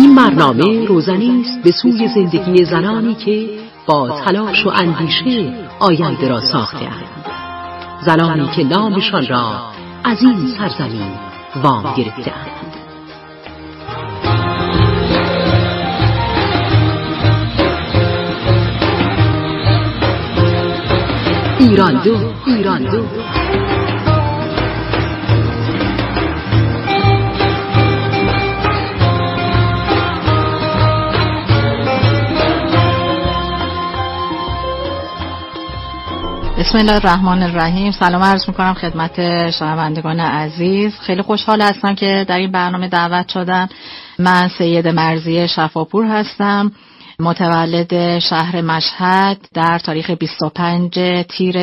این برنامه روزنی است به سوی زندگی زنانی که با تلاش و اندیشه آینده را ساخته‌اند. زنانی که نامشان را از این سرزمین وام گرفته‌اند. ایران دو. بسم الله الرحمن الرحیم. سلام عرض میکنم خدمت شنوندگان عزیز. خیلی خوشحال هستم که در این برنامه دعوت شدم. من سید مرضیه شفاپور هستم، متولد شهر مشهد در تاریخ 25 تیر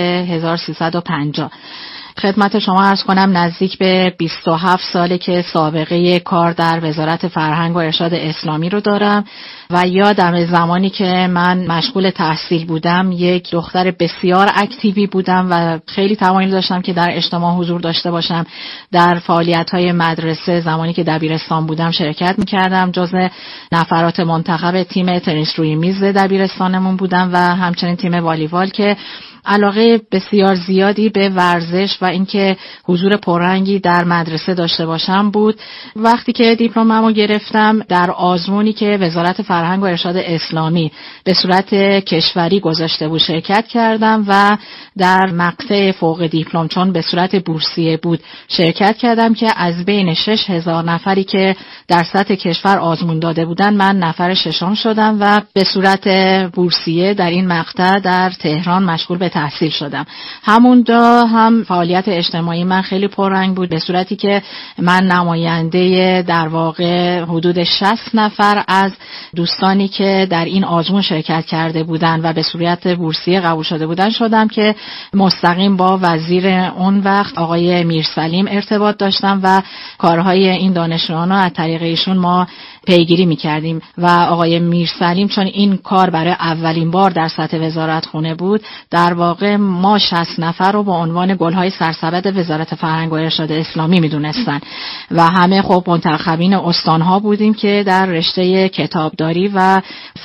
1350. خدمت شما عرض کنم نزدیک به 27 ساله که سابقه کار در وزارت فرهنگ و ارشاد اسلامی رو دارم و یادم زمانی که من مشغول تحصیل بودم یک دختر بسیار اکتیوی بودم و خیلی تمایل داشتم که در اجتماع حضور داشته باشم. در فعالیت‌های مدرسه زمانی که دبیرستان بودم شرکت می‌کردم. جزو نفرات منتخب تیم تنیس روی میز دبیرستانمون بودم و همچنین تیم والیبال که علاقه بسیار زیادی به ورزش و اینکه حضور پررنگی در مدرسه داشته باشم بود. وقتی که دیپلممو گرفتم در آزمونی که وزارت فرهنگ و ارشاد اسلامی به صورت کشوری گذاشته بود شرکت کردم و در مقطع فوق دیپلم چون به صورت بورسیه بود شرکت کردم که از بین 6000 نفری که در سطح کشور آزمون داده بودن من نفر ششم شدم و به صورت بورسیه در این مقطع در تهران مشغول به تحصیل شدم. همونجا هم فعالیت اجتماعی من خیلی پررنگ بود، به صورتی که من نماینده در واقع حدود 60 نفر از دوستانی که در این آزمون شرکت کرده بودن و به صورت بورسیه قبول شده بودن شدم که مستقیم با وزیر اون وقت آقای میرسلیم ارتباط داشتم و کارهای این دانشجویان رو از طریق ایشون ما پیگیری می‌کردیم و آقای میرسلیم چون این کار برای اولین بار در سطح وزارت خونه بود در واقع ما 60 نفر رو با عنوان گل‌های سرسبد وزارت فرهنگ و ارشاد اسلامی می‌دونستن و همه خب منتخبین استان‌ها بودیم که در رشته کتابداری و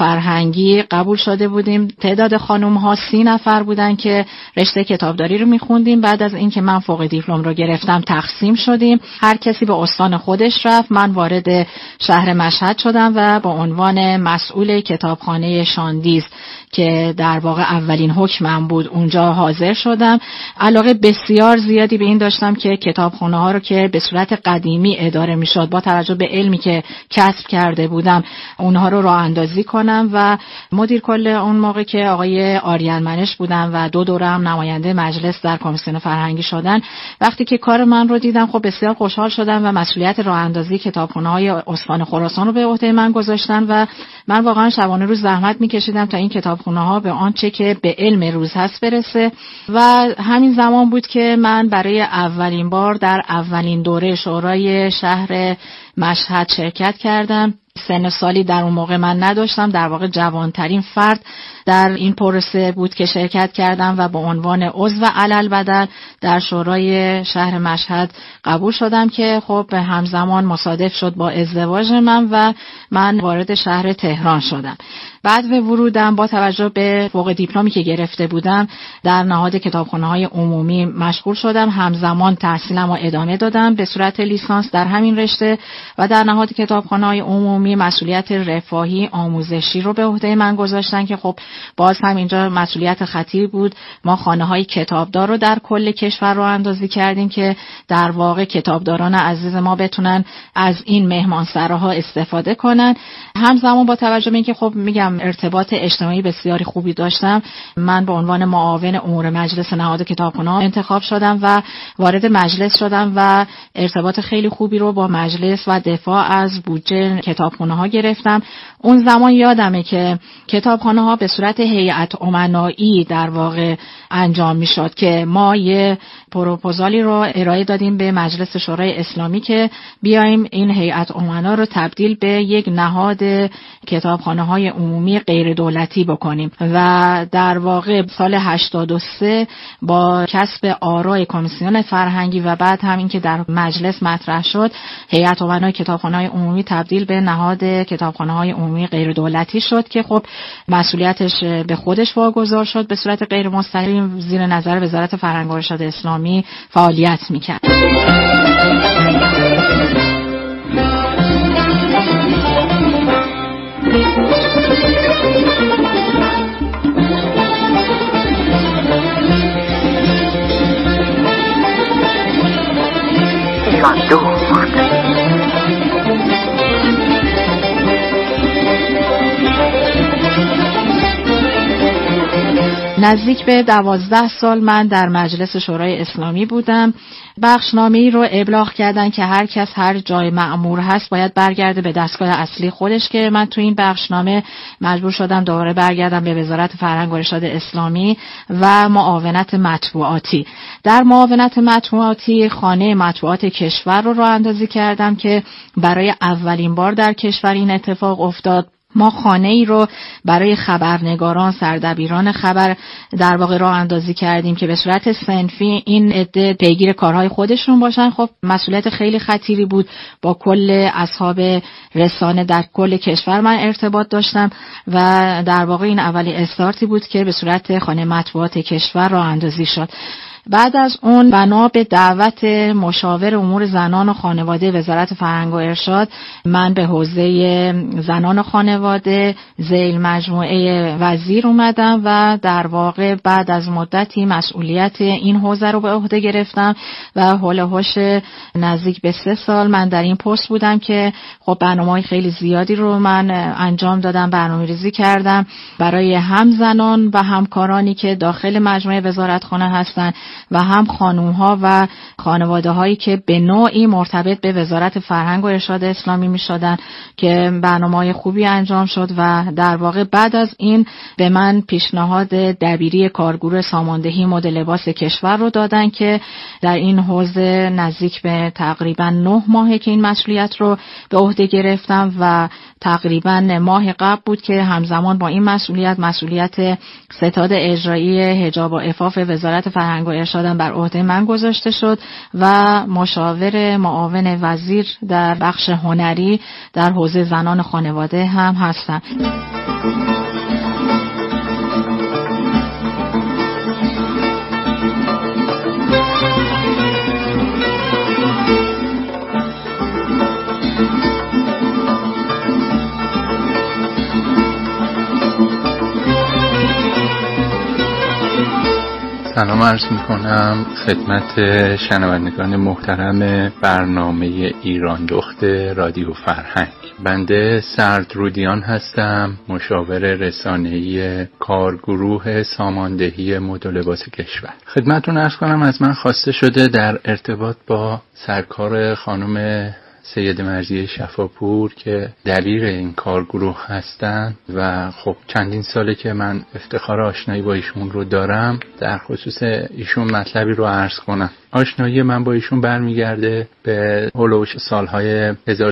فرهنگی قبول شده بودیم. تعداد خانم‌ها 30 نفر بودن که رشته کتابداری رو می‌خوندیم. بعد از اینکه من فوق دیپلم رو گرفتم تقسیم شدیم، هر کسی به استان خودش رفت. من وارد شهر مشهد شدم و با عنوان مسئول کتابخانه شاندیز که در واقع اولین حکمم بود اونجا حاضر شدم. علاقه بسیار زیادی به این داشتم که کتابخانه ها رو که به صورت قدیمی اداره میشد با توجه به علمی که کسب کرده بودم اونها رو راه اندازی کنم و مدیر کل اون موقع که آقای آریان منش بودن و دو دوره هم نماینده مجلس در کمیسیون فرهنگی شدن، وقتی که کار من رو دیدم خب بسیار خوشحال شدم و مسئولیت راه اندازی کتابخانه های استان خراسان رو به عهده من گذاشتن و من واقعا شبانه روز زحمت میکشیدم تا این کتابخانه ها به آنچه که به علم روز هست برسه و همین زمان بود که من برای اولین بار در اولین دوره شورای شهر مشهد شرکت کردم. سن سالی در اون موقع من نداشتم، در واقع جوانترین فرد در این پروسه بود که شرکت کردم و به عنوان عضو علالبدل در شورای شهر مشهد قبول شدم که خب همزمان مصادف شد با ازدواج من و من وارد شهر تهران شدم. بعد به ورودم با توجه به فوق دیپلمی که گرفته بودم در نهاد کتابخانه‌های عمومی مشغول شدم. همزمان تحصیلم رو ادامه دادم به صورت لیسانس در همین رشته و در نهاد کتابخانه‌های عمومی مسئولیت رفاهی آموزشی رو به عهده من گذاشتن که خب باز هم اینجا مسئولیت خطیر بود. ما خانه‌های کتابدار رو در کل کشور راه اندازی کردیم که در واقع کتابداران عزیز ما بتونن از این مهمانسراها استفاده کنن. همزمان با توجه به اینکه خب میگم ارتباط اجتماعی بسیاری خوبی داشتم، من به عنوان معاون امور مجلس نهاد کتابخانه انتخاب شدم و وارد مجلس شدم و ارتباط خیلی خوبی رو با مجلس و دفاع از بودجه کتابخانه ها گرفتم. اون زمان یادمه که کتابخانه ها به صورت هیئت امنایی در واقع انجام میشد که ما یه پروپوزالی رو ارائه دادیم به مجلس شورای اسلامی که بیایم این هیئت امنا رو تبدیل به یک نهاد کتابخانه‌های عمومی غیر دولتی بکنیم و در واقع سال 83 با کسب آرای کمیسیون فرهنگی و بعد همین که در مجلس مطرح شد هیئت امنا بنای کتابخانه‌های عمومی تبدیل به نهاد کتابخانه‌های عمومی غیر دولتی شد که خب مسئولیتش به خودش واگذار شد، به صورت غیر مستقیم زیر نظر وزارت فرهنگ و ارشاد اسلامی فعالیت می‌کرد. نزدیک به 12 سال من در مجلس شورای اسلامی بودم. بخشنامه‌ای رو ابلاغ کردن که هر کس هر جای مأمور هست باید برگرده به دستگاه اصلی خودش، که من تو این بخشنامه مجبور شدم دوباره برگردم به وزارت فرهنگ و ارشاد اسلامی و معاونت مطبوعاتی. در معاونت مطبوعاتی خانه مطبوعات کشور رو راه اندازی کردم که برای اولین بار در کشور این اتفاق افتاد. ما خانه ای رو برای خبرنگاران، سردبیران خبر در واقع راه اندازی کردیم که به صورت صنفی این عده پیگیر کارهای خودشون باشن. خب مسئولیت خیلی خطیری بود. با کل اصحاب رسانه در کل کشور من ارتباط داشتم و در واقع این اولی استارتی بود که به صورت خانه مطبوعات کشور راه اندازی شد. بعد از اون بنا به دعوت مشاور امور زنان و خانواده وزارت فرهنگ و ارشاد من به حوزه زنان و خانواده ذیل مجموعه وزیر اومدم و در واقع بعد از مدتی مسئولیت این حوزه رو به عهده گرفتم و حول و حوش نزدیک به 3 سال من در این پست بودم که خب برنامه‌های خیلی زیادی رو من انجام دادم، برنامه‌ریزی کردم برای هم زنان و همکارانی که داخل مجموعه وزارتخانه هستن و هم خانوم‌ها و خانواده‌هایی که به نوعی مرتبط به وزارت فرهنگ و ارشاد اسلامی می‌شدن که برنامه‌های خوبی انجام شد و در واقع بعد از این به من پیشنهاد دبیری کارگروه ساماندهی مد لباس کشور رو دادن که در این حوزه نزدیک به تقریبا 9 ماهه که این مسئولیت رو به عهده گرفتم و تقریبا ماه قبل بود که همزمان با این مسئولیت ستاد اجرایی حجاب و عفاف وزارت فرهنگ و ارشادم بر عهده من گذاشته شد و مشاور معاون وزیر در بخش هنری در حوزه زنان خانواده هم هستم. سلام عرض میکنم خدمت شنوندگان محترم برنامه ایران دخت رادیو فرهنگ. بنده سردرودیان هستم، مشاور رسانه‌ای کارگروه ساماندهی مد لباس کشور. خدمتتون عرض کنم از من خواسته شده در ارتباط با سرکار خانم سید مرضیه شفاپور که دبیر این کارگروه هستن و خب چندین ساله که من افتخار آشنایی با ایشون رو دارم، در خصوص ایشون مطلبی رو عرض کنم. آشنایی من با ایشون برمیگرده به هولوش سالهای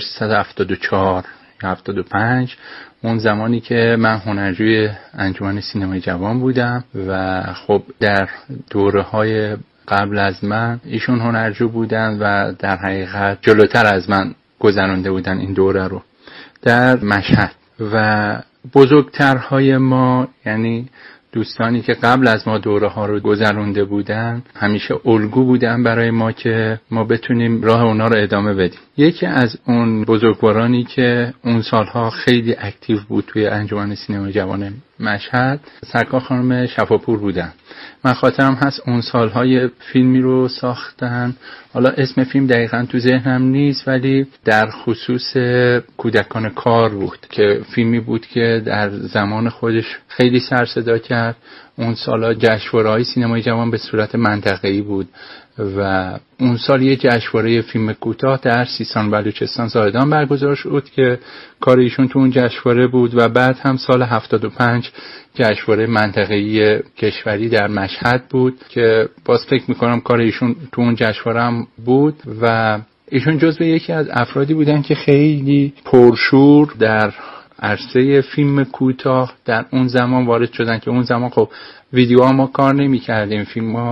1374 یا 75، اون زمانی که من هنرجوی انجمن سینمای جوان بودم و خب در دوره‌های قبل از من ایشون هنرجو بودن و در حقیقت جلوتر از من گذرانده بودن این دوره رو در مشهد. و بزرگترهای ما، یعنی دوستانی که قبل از ما دوره ها رو گذرانده بودن، همیشه الگو بودن برای ما که ما بتونیم راه اونا رو ادامه بدیم. یکی از اون بزرگوارانی که اون سالها خیلی اکتیو بود توی انجمن سینمای جوان مشهد، سرکار خانم شفاپور بودن. من خاطرم هست اون سالهای فیلمی رو ساختن، حالا اسم فیلم دقیقاً تو ذهنم نیست، ولی در خصوص کودکان کار بود که فیلمی بود که در زمان خودش خیلی سر صدا کرد. اون سالا جشنواره‌های سینمای جوان به صورت منطقه‌ای بود و اون سال یه جشنواره فیلم کوتاه در سیستان بلوچستان زاهدان برگزار شد که کار ایشون تو اون جشنواره بود و بعد هم سال 75 جشنواره منطقه‌ای کشوری در مشهد بود که باز فکر می‌کنم کار ایشون تو اون جشنواره هم بود و ایشون جزو یکی از افرادی بودن که خیلی پرشور در عرصه فیلم کوتاه در اون زمان وارد شدن که اون زمان خب ویدیوها ما کار نمی کردیم، فیلم ها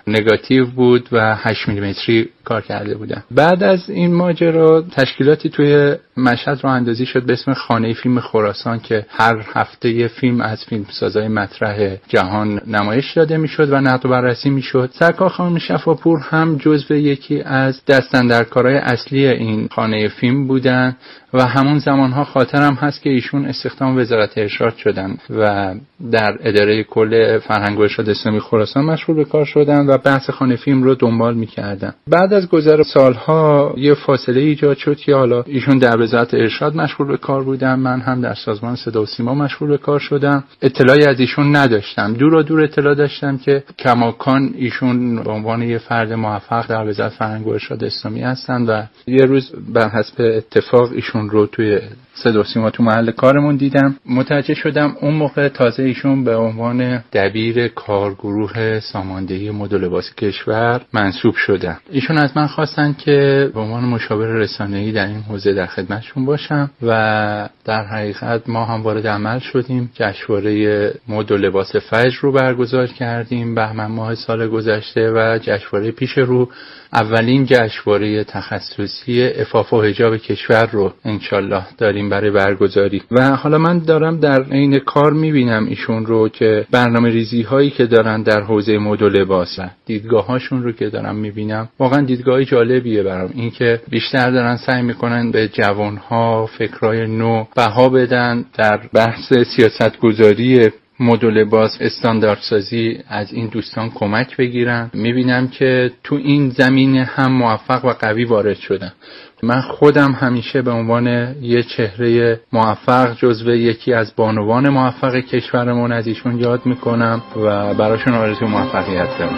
نگاتیو بود و 8 میلیمتری کار کرده بودن. بعد از این ماجرا تشکیلاتی توی مشهد راه اندازی شد به اسم خانه فیلم خراسان که هر هفته یه فیلم از فیلمسازای مطرح جهان نمایش داده میشد و نقد و بررسی میشد. سرکار خانم شفاپور هم جزو یکی از دستاندرکارهای اصلی این خانه فیلم بودن و همون زمانها خاطرم هست که ایشون استخدام وزارت ارشاد شدن و در اداره کل فرهنگ و ارشاد اسلامی خراسان مشغول به کار شدن و بحث خانه فیلم رو دنبال میکردن. بعد از گذر سالها یه فاصله ایجاد شد که حالا ایشون در وزارت ارشاد مشغول به کار بودن، من هم در سازمان صدا و سیما مشغول به کار شدم. اطلاعی از ایشون نداشتم، دور اطلاع داشتم که کماکان ایشون به عنوان یه فرد موفق در وزارت فرهنگ و ارشاد اسلامی هستن و یه روز بر حسب اتفاق ایشون رو توی صدا و سیما تو محل کارمون دیدم. متوجه شدم اون موقع تازه ایشون به عنوان دبیر کارگروه ساماندهی مد و لباس کشور منصوب شدن. ایشون از من خواستن که به عنوان مشاور رسانه‌ای در این حوزه در خدمتشون باشم و در حقیقت ما هم وارد عمل شدیم. جشنواره مد و لباس فجر رو برگزار کردیم بهمن ماه سال گذشته و جشنواره پیش رو اولین جشنواره تخصصی عفاف و حجاب کشور رو انشالله داریم برای برگزاری. و حالا من دارم در عین کار میبینم ایشون رو که برنامه ریزی هایی که دارن در حوزه مد و لباس، دیدگاه هاشون رو که دارم میبینم واقعا دیدگاه جالبیه برام. این که بیشتر دارن سعی میکنن به جوان ها فکرای نو بها بدن، در بحث سیاست گذاری مد و لباس استانداردسازی از این دوستان کمک بگیرن. میبینم که تو این زمینه هم موفق و قوی وارد شدن. من خودم همیشه به عنوان یه چهره موفق جزو یکی از بانوان موفق کشورمون از ایشون یاد میکنم و براشون آرزوی موفقیت دارم.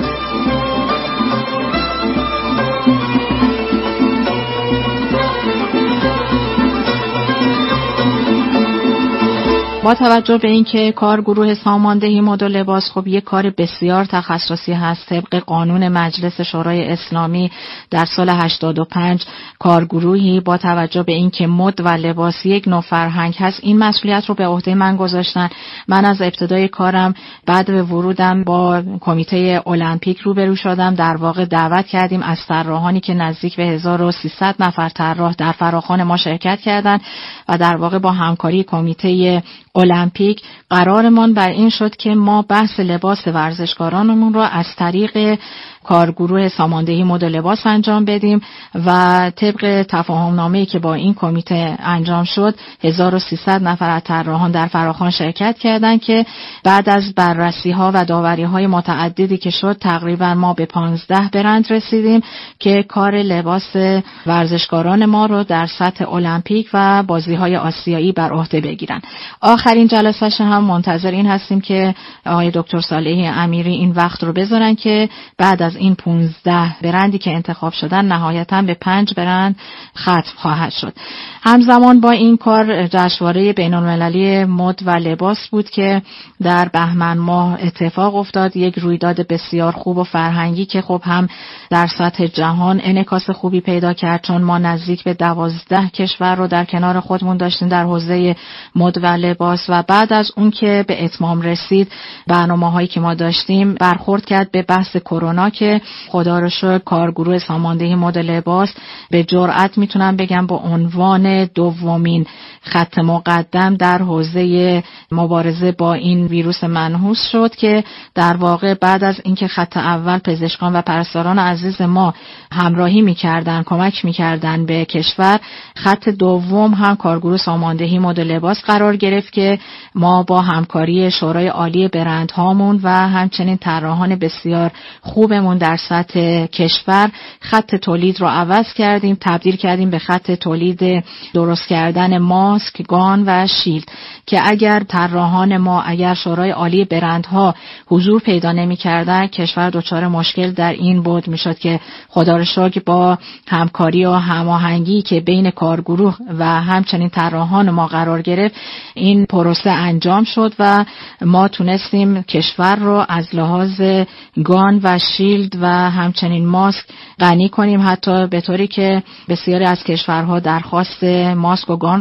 با توجه به اینکه کارگروه ساماندهی مد و لباس خب یک کار بسیار تخصصی هست، طبق قانون مجلس شورای اسلامی در سال 85 کارگروهی با توجه به اینکه مد و لباس یک نوع فرهنگ هست این مسئولیت رو به عهده من گذاشتن. من از ابتدای کارم بعد به ورودم با کمیته المپیک روبرو شدم. در واقع دعوت کردیم از طراحانی که نزدیک به 1300 نفر طراح در فراخوان ما شرکت کردند و در واقع با همکاری کمیته المپیک قرارمان بر این شد که ما بحث لباس ورزشکارانمون رو از طریق کارگروه ساماندهی مد و لباس انجام بدیم و طبق تفاهمنامه‌ای که با این کمیته انجام شد 1300 نفر از طراحان در فراخوان شرکت کردند که بعد از بررسی‌ها و داوری‌های متعددی که شد تقریبا ما به 15 برند رسیدیم که کار لباس ورزشکاران ما رو در سطح المپیک و بازی‌های آسیایی بر عهده بگیرن. آخرین جلسه‌اش هم منتظر این هستیم که آقای دکتر صالحی امیری این وقت رو بذارن که بعد از این 15 برندی که انتخاب شدن نهایتاً به 5 برند ختم خواهد شد. همزمان با این کار جشنواره بین‌المللی مد و لباس بود که در بهمن ماه اتفاق افتاد، یک رویداد بسیار خوب و فرهنگی که خب هم در سطح جهان انعکاس خوبی پیدا کرد، چون ما نزدیک به 12 کشور رو در کنار خودمون داشتیم در حوزه مد و لباس و بعد از اون که به اتمام رسید برنامه‌هایی که ما داشتیم برخورد کرد به بحث کرونا که خدا رو شکر کارگروه ساماندهی مد و لباس به جرئت میتونم بگم با عنوان دومین خط مقدم در حوزه مبارزه با این ویروس منحوس شد که در واقع بعد از اینکه خط اول پزشکان و پرستاران عزیز ما همراهی میکردن، کمک میکردن به کشور، خط دوم هم کارگروه ساماندهی مد و لباس قرار گرفت که ما با همکاری شورای عالی برندهامون و همچنین طراحان بسیار خوبمون در سطح کشور خط تولید رو عوض کردیم، تبدیل کردیم به خط تولید درست کردن ماسک، گان و شیلد که اگر طراحان ما، اگر شورای عالی برندها حضور پیدا نمی‌کردن کشور دچار مشکل در این بود میشد که خدا رو شکر با همکاری و هماهنگی که بین کارگروه و همچنین طراحان ما قرار گرفت این پروسه انجام شد و ما تونستیم کشور رو از لحاظ گان و شیلد و همچنین ماسک غنی کنیم، حتی به طوری که بسیاری از کشورها درخواست ماسک و گان رو داشتن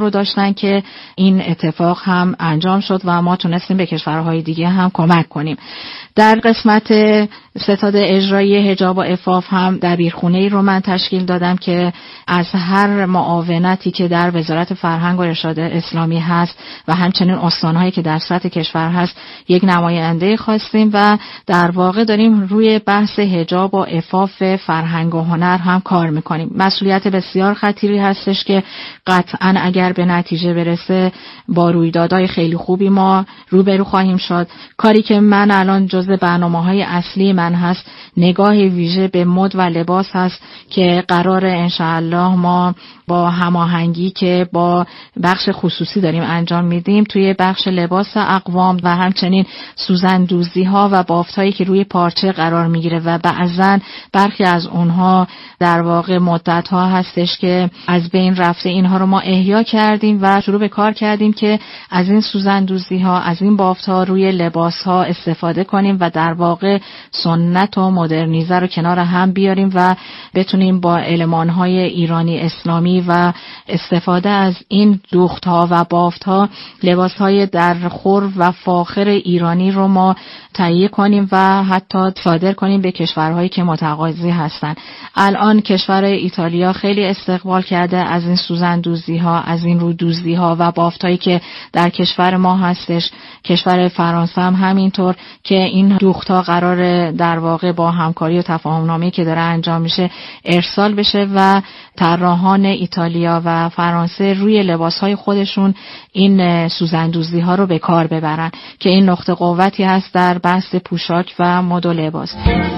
هستن که این اتفاق هم انجام شد و ما تونستیم به کشورهای دیگه هم کمک کنیم. در قسمت ستاد اجرایی حجاب و عفاف هم دبیرخونه‌ای رو من تشکیل دادم که از هر معاونتی که در وزارت فرهنگ و ارشاد اسلامی هست و همچنین استان‌هایی که در سطح کشور هست یک نماینده خواستیم و در واقع داریم روی بحث حجاب و عفاف فرهنگ و هنر هم کار میکنیم. مسئولیت بسیار خطیری هستش که قطعاً اگر به نتیجه برسه با رویدادهای خیلی خوبی ما روبرو خواهیم شد. کاری که من الان جزء برنامه‌های اصلی من هست نگاه ویژه به مد و لباس هست که قرار انشاءالله ما با هماهنگی که با بخش خصوصی داریم انجام میدیم توی بخش لباس اقوام و همچنین سوزندوزی ها و بافت هایی که روی پارچه قرار میگیره و بعضن برخی از اونها در واقع مدت ها هستش که از بین رفته، اینها رو ما احیا کردیم و شروع به کار کردیم که از این سوزندوزی ها از این بافت ها روی لباس ها استفاده کنیم و در واقع سنت و مدرنیزه رو کنار هم بیاریم و بتونیم با المان های ایرانی اسلامی و استفاده از این دوخت ها و بافت ها لباس های درخور و فاخر ایرانی رو ما تهیه کنیم و حتی صادر کنیم به کشورهایی که متقاضی هستند. الان کشور ایتالیا خیلی استقبال کرده از این سوزندوزی ها، از این رودوزی ها و بافت هایی که در کشور ما هستش. کشور فرانسه هم همینطور که این دوخت ها قرار در واقع با همکاری و تفاهم نامه‌ای که داره انجام میشه ارسال بشه و طراحان ایتالیا و فرانسه روی لباس‌های خودشون این سوزندوزی ها رو به کار ببرن که این نقطه قوتی هست در بحث پوشاک و مد و لباس.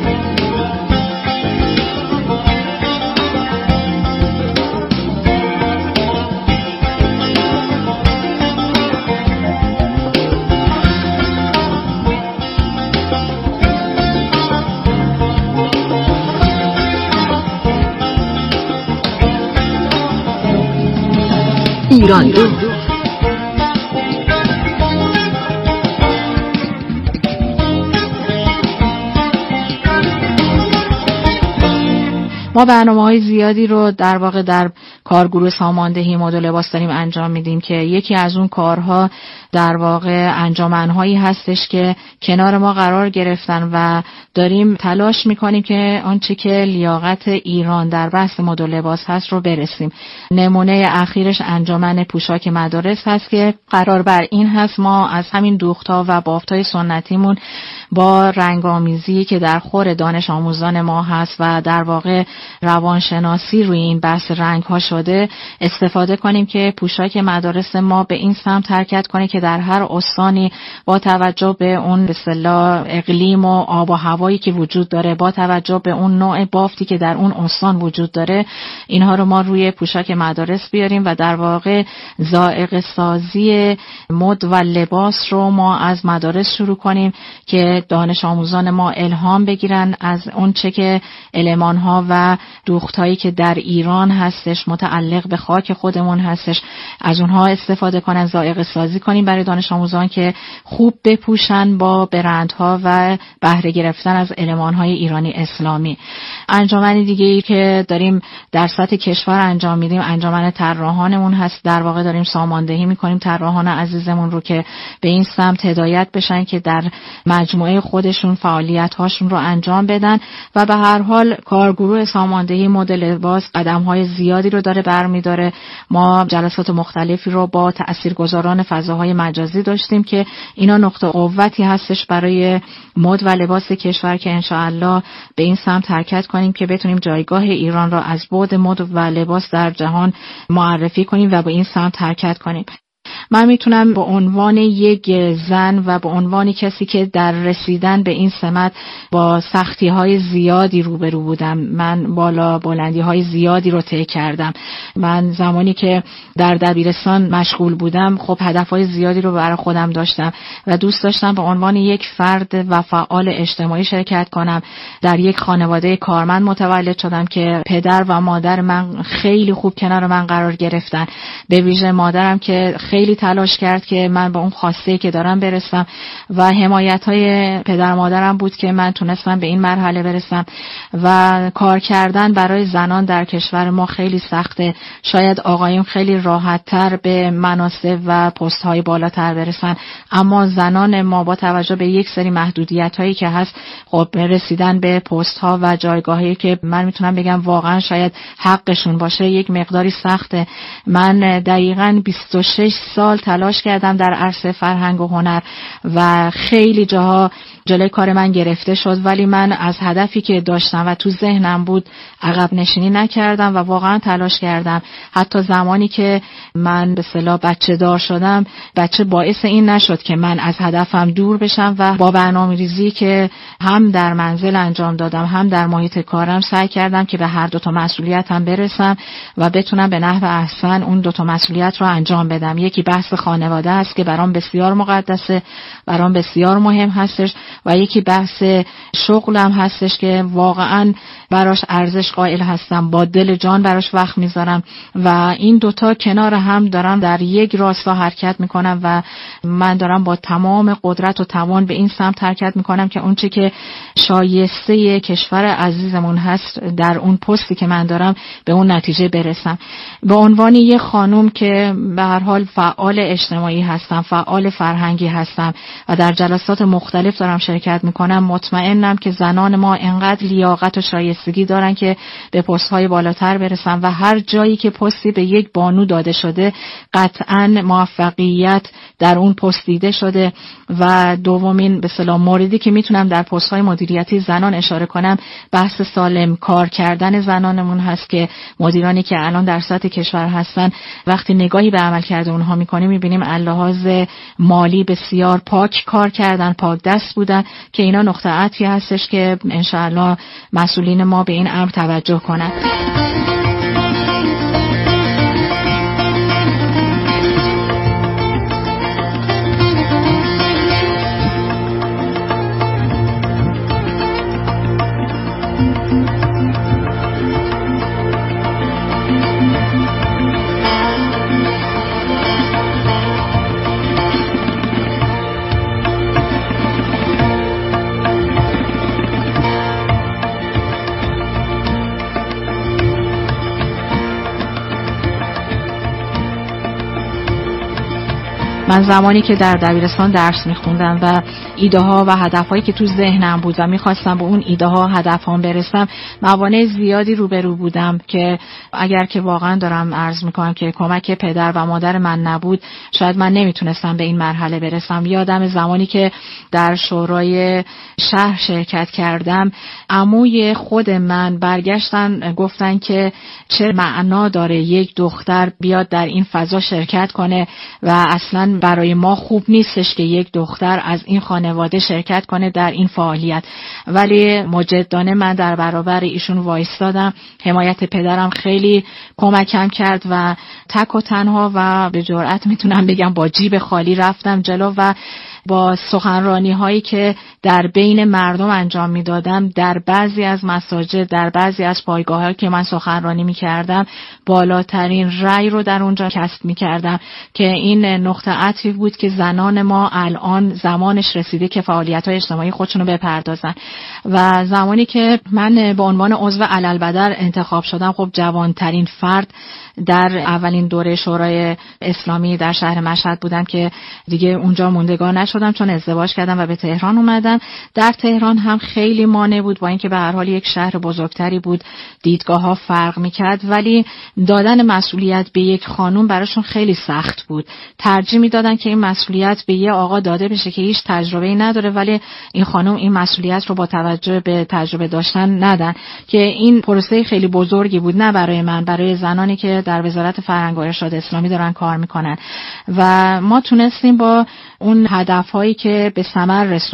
ایران دو ما برنامه‌های زیادی رو در واقع در کارگروه ساماندهی مد و لباس داریم انجام میدیم که یکی از اون کارها در واقع انجمن‌هایی هستش که کنار ما قرار گرفتن و داریم تلاش میکنیم که آنچه که لیاقت ایران در بحث مد و لباس هست رو برسیم. نمونه اخیرش انجمن پوشاک مدارس هست که قرار بر این هست ما از همین دوخت‌ها و بافت‌های سنتیمون با رنگامیزی که در خور دانش آموزان ما هست و در واقع روانشناسی روی این بحث رنگ‌ها شده استفاده کنیم که پوشاک مدارس ما به این سمت حرکت کنه که در هر استانی با توجه به اون به اصطلاح اقلیم و آب و هوایی که وجود داره، با توجه به اون نوع بافتی که در اون استان وجود داره، اینها رو ما روی پوشاک مدارس بیاریم و در واقع ذائقه سازی مد و لباس رو ما از مدارس شروع کنیم که دانش آموزان ما الهام بگیرن از اون چه که المان‌ها و دوختایی که در ایران هستش متعلق به خاک خودمون هستش از اونها استفاده کنن، ذائقه سازی کنیم برای دانش آموزان که خوب بپوشن با برندها و بهره گرفتن از المان‌های ایرانی اسلامی. انجمن دیگه‌ای که داریم در سطح کشور انجام میدیم انجمن طراحانمون هست. در واقع داریم ساماندهی میکنیم طراحان عزیزمون رو که به این سمت هدایت بشن که در مجموعه خودشون فعالیت‌هاشون رو انجام بدن و به هر حال کارگروه ساماندهی مد لباس قدم‌های زیادی رو داره برمی‌داره. ما جلسات مختلفی رو با تاثیرگذاران فضاهای مجازی داشتیم که اینا نقطه قوتی هستش برای مد و لباس کشور که انشاءالله به این سمت حرکت کنیم که بتونیم جایگاه ایران را از بعد مد و لباس در جهان معرفی کنیم و به این سمت حرکت کنیم. من میتونم به عنوان یک زن و به عنوان کسی که در رسیدن به این سمت با سختی‌های زیادی روبرو بودم، من بالا بلندی‌های زیادی رو طی کردم. من زمانی که در دبیرستان مشغول بودم خب هدف‌های زیادی رو برای خودم داشتم و دوست داشتم به عنوان یک فرد و فعال اجتماعی شرکت کنم. در یک خانواده کارمند متولد شدم که پدر و مادر من خیلی خوب کنار من قرار گرفتن، به ویژه مادرم که خیلی تلاش کرد که من به اون خواسته که دارم برسم و حمایت‌های پدر مادرم بود که من تونستم به این مرحله برسم. و کار کردن برای زنان در کشور ما خیلی سخته. شاید آقایون خیلی راحت‌تر به مناصب و پست‌های بالاتر برسن، اما زنان ما با توجه به یک سری محدودیت‌هایی که هست، خب رسیدن به پست‌ها و جایگاهی که من میتونم بگم واقعا شاید حقشون باشه یک مقداری سخته. من دقیقاً 26 سال تلاش کردم در عرصه فرهنگ و هنر و خیلی جاها جلوی کار من گرفته شد، ولی من از هدفی که داشتم و تو ذهنم بود عقب نشینی نکردم و واقعا تلاش کردم. حتی زمانی که من به اصطلاح بچه دار شدم، بچه باعث این نشد که من از هدفم دور بشم و با برنامه‌ریزی که هم در منزل انجام دادم هم در محیط کارم سعی کردم که به هر دو تا مسئولیتم برسم و بتونم به نحو احسن اون دو تا مسئولیت رو انجام بدم. یکی بحث خانواده است که برام بسیار مقدسه، برام بسیار مهم هستش، و یکی بحث شغلم هستش که واقعا براش ارزش قائل هستم، با دل جان براش وقت میذارم و این دوتا کنار هم دارم در یک راستا حرکت میکنم و من دارم با تمام قدرت و توان به این سمت حرکت میکنم که اون چی که شایسته کشور عزیزمون هست در اون پستی که من دارم به اون نتیجه برسم. به عنوان یک خانم که به هر حال فعال اجتماعی هستم، فعال فرهنگی هستم و در جلسات مختلف دارم شرکت میکنم، مطمئنم که زنان ما انقدر لیاقت و شایستگی دارن که به پست‌های بالاتر برسن و هر جایی که پستی به یک بانو داده شده قطعاً موفقیت در اون پست دیده شده. و دومین به اصطلاح موردی که میتونم در پست‌های مدیریتی زنان اشاره کنم بحث سالم کار کردن زنانمون هست که مدیرانی که الان در سطح کشور هستن وقتی نگاهی به عملکرد اونها میکنیم میبینیم اللحاظ مالی بسیار پاک کار کردن، پاک دست بودن، که اینا نقطه عطفی هستش که انشاءالله مسئولین ما به این امر توجه کنند. من زمانی که در دبیرستان درس میخوندم و ایده ها و هدف هایی که تو ذهنم بود و میخواستم به اون ایده ها هدف هام برسم، موانع زیادی روبرو بودم که اگر که واقعا دارم عرض میکنم که کمک پدر و مادر من نبود شاید من نمیتونستم به این مرحله برسم. یادم زمانی که در شورای شهر شرکت کردم، عموی خود من برگشتن گفتن که چه معنا داره یک دختر بیاد در این فضا شرکت کنه و اصلا برای ما خوب نیستش که یک دختر از این خانواده شرکت کنه در این فعالیت. ولی مجدانه من در برابر ایشون وایستادم. حمایت پدرم خیلی کمکم کرد و تک و تنها و به جرئت میتونم بگم با جیب خالی رفتم جلو و با سخنرانی هایی که در بین مردم انجام میدادم در بعضی از مساجد، در بعضی از پایگاه ها که من سخنرانی میکردم، بالاترین رأی رو در اونجا کسب میکردم که این نقطه عطفی بود که زنان ما الان زمانش رسیده که فعالیت های اجتماعی خودشونو بپردازن. و زمانی که من به عنوان عضو علالبدر انتخاب شدم، خب جوانترین فرد در اولین دوره شورای اسلامی در شهر مشهد بودم که دیگه اونجا موندگار نشدم چون ازدواج کردم و به تهران اومدم. در تهران هم خیلی مانع بود، با اینکه به هر حال یک شهر بزرگتری بود، دیدگاه ها فرق میکرد، ولی دادن مسئولیت به یک خانم براشون خیلی سخت بود. ترجیح میدادن که این مسئولیت به یه آقا داده بشه که هیچ تجربه‌ای نداره، ولی این خانم این مسئولیت رو با توجه به تجربه داشتن ندن، که این پروسه خیلی بزرگی بود، نه برای من، برای زنانی که در وزارت فرهنگ و ارشاد اسلامی دارن کار میکنن. و ما تونستیم با اون هدفهایی که به ثمر رسوندیم، با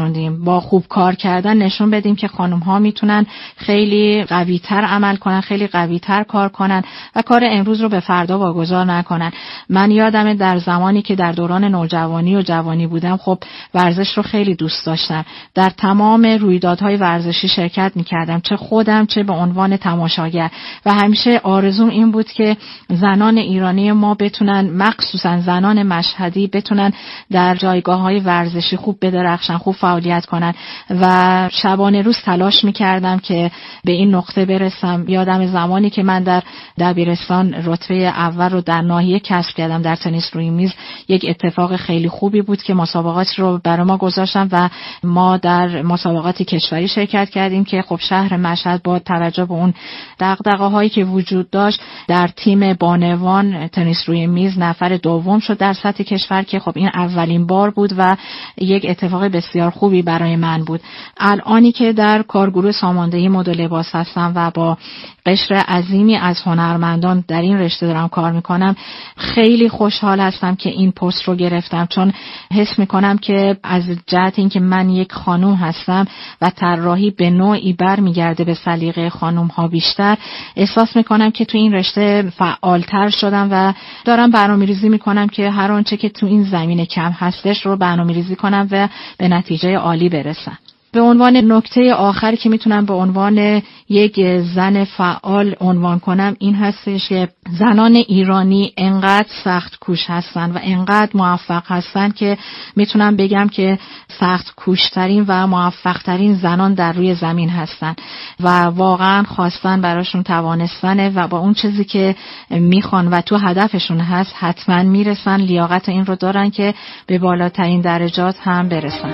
با خوب کار کردن نشون بدیم که خانم‌ها میتونن خیلی قوی‌تر عمل کنن، خیلی قوی‌تر کار کنن و کار امروز رو به فردا واگذار نکنن. من یادمه در زمانی که در دوران نوجوانی و جوانی بودم، خب ورزش رو خیلی دوست داشتم. در تمام رویدادهای ورزشی شرکت میکردم، چه خودم چه به عنوان تماشاگر، و همیشه آرزوم این بود که زنان ایرانی ما بتونن، مخصوصا زنان مشهدی، بتونن در جایگاه‌های ورزشی خوب بدرخشن، خوب فعالیت کنن و شبانه روز تلاش میکردم که به این نقطه برسم. یادم زمانی که من در دبیرستان رتبه اول رو در ناحیه کسب کردم در تنیس روی میز، یک اتفاق خیلی خوبی بود که مسابقات رو برای ما گذاشتن و ما در مسابقات کشوری شرکت کردیم که خب شهر مشهد با توجه به اون دغدغه‌هایی که وجود داشت در تیم بانوان تنیس روی میز نفر دوم شد در سطح کشور، که خب این اولین بار بود و یک اتفاق بسیار خوبی برای من بود. الانی که در کارگروه ساماندهی مد و لباس هستم و با قشر عظیمی از هنرمندان در این رشته دارم کار میکنم، خیلی خوشحال هستم که این پست رو گرفتم، چون حس میکنم که از جهت اینکه من یک خانم هستم و طراحی به نوعی برمیگرده به سلیقه خانم ها بیشتر، احساس میکنم که تو این رشته فعالتر شدم و دارم برنامه‌ریزی میکنم که هر آنچه که تو این زمینه کم هستش رو برنامه‌ریزی کنم و به نتیجه عالی برسم. به عنوان نکته آخری که میتونم به عنوان یک زن فعال عنوان کنم این هستش که زنان ایرانی انقدر سخت کوش هستن و انقدر موفق هستن که میتونم بگم که سخت کوشترین و موفقترین زنان در روی زمین هستن و واقعا خواستن براشون توانستنه و با اون چیزی که میخوان و تو هدفشون هست حتما میرسن، لیاقت این رو دارن که به بالاترین درجات هم برسن.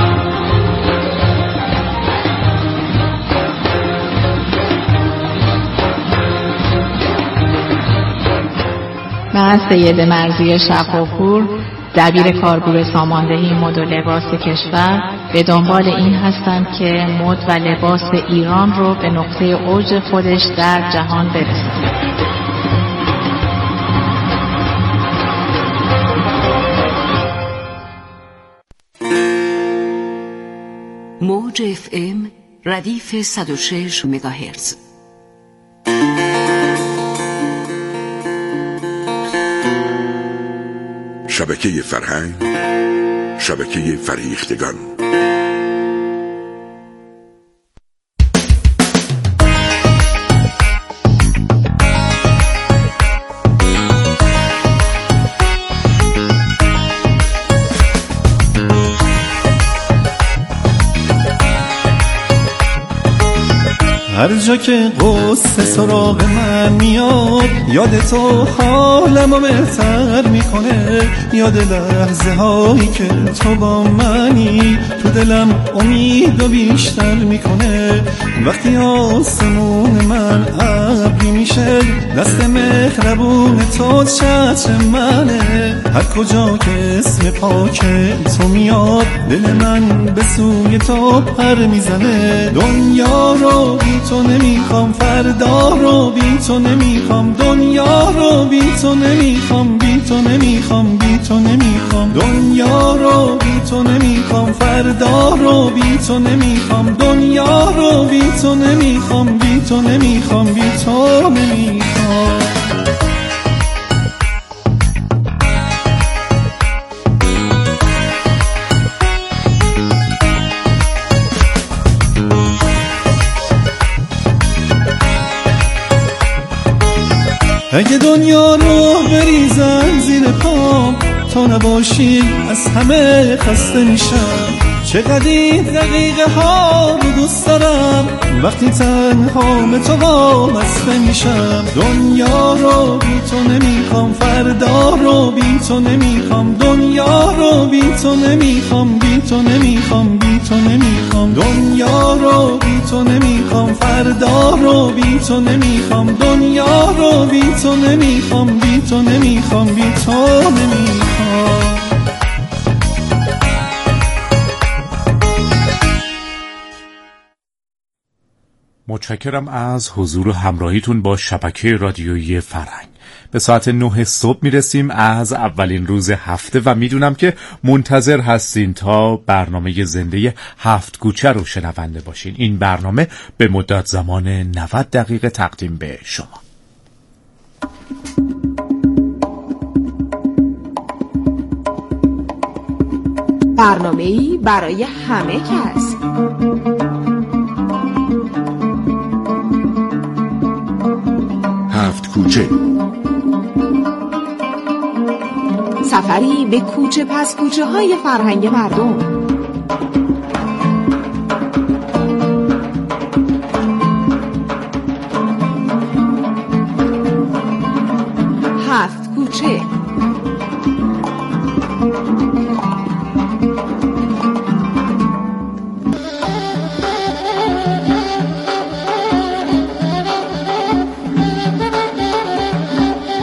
من سید مرضیه شفاپور، دبیر کارگروه ساماندهی مد و لباس کشور، به دنبال این هستم که مد و لباس ایران رو به نقطه اوج خودش در جهان برسونه. موج FM ردیف 106 مگاهرتز. شبکه فرهنگ، شبکه فریختگان. هر جا که قصه سراغ من میاد، یاد تو حالمو بهتر میکنه، یاد لحظه هایی که تو با منی، تو دلم امید بیشتر میکنه. وقتی آسمون من ابری میشه، دست مهربون تو چتر منه. هر کجا که اسم پاک تو میاد، دل من به سوی تو پر میزنه. دنیا رو بی تو نمیخوام، فردا رو بی تو نمیخوام، دنیا رو بی تو نمیخوام، بی تو نمیخوام، بی تو نمیخوام، دنیا رو بی تو نمیخوام، فردا رو بی تو نمیخوام، دنیا رو بی تو نمیخوام، بی تو نمیخوام، بی تو نمیخوام. اگه دنیا رو بریزن زیر پام، تو نباشی از همه خسته میشم. چقدر این دقیقه ها رو دوست دارم، وقتی تنها به تو وابسته میشم. دنیا رو بی تو نمیخوام، فردا رو بی تو نمیخوام، دنیا رو بی تو نمیخوام، بی تو نمیخوام، بی تو نمیخوام، دنیا رو بی تو نمیخوام، فردا رو بی تو نمیخوام، دنیا رو بی تو نمیخوام، بی تو نمیخوام، بی تو نمیخوام. متشکرم از حضور و همراهیتون با شبکه رادیویی فرهنگ. به ساعت 9 صبح میرسیم از اولین روز هفته و میدونم که منتظر هستین تا برنامه زنده 7 کوچه رو شنونده باشین. این برنامه به مدت زمان 90 دقیقه تقدیم به شما. برنامه‌ای برای همه کس. هفت کوچه، سفری به کوچه پس کوچه های فرهنگ مردم. هفت کوچه.